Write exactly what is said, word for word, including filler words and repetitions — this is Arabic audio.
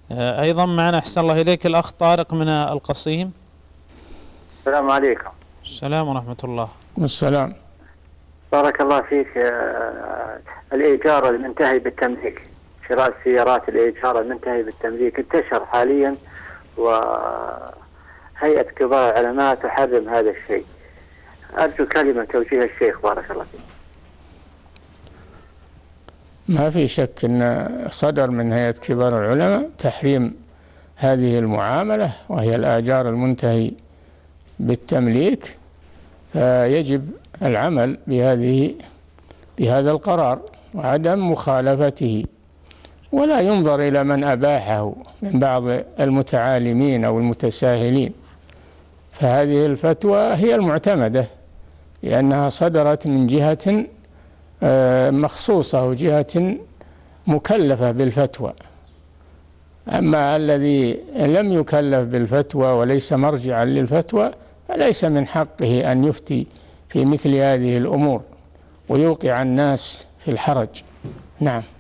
آه، أيضا معنا أحسن الله إليك الأخ طارق من القصيم. السلام عليكم. السلام ورحمة الله. والسلام. بارك الله فيك. آه، الإيجار المنتهي بالتمليك، شراء السيارات الإيجار المنتهي بالتمليك انتشر حاليا، وهيئة كبار العلماء تحرم هذا الشيء. أرجو كلمة توجيه الشيخ بارك الله فيك. ما في شك أن صدر من هيئة كبار العلماء تحريم هذه المعاملة، وهي الآجار المنتهي بالتمليك، فيجب العمل بهذه بهذا القرار وعدم مخالفته، ولا ينظر إلى من أباحه من بعض المتعالمين أو المتساهلين. فهذه الفتوى هي المعتمدة، لأنها صدرت من جهة مخصوصة وجهة مكلفة بالفتوى. أما الذي لم يكلف بالفتوى وليس مرجعا للفتوى فليس من حقه أن يفتي في مثل هذه الأمور ويوقع الناس في الحرج. نعم.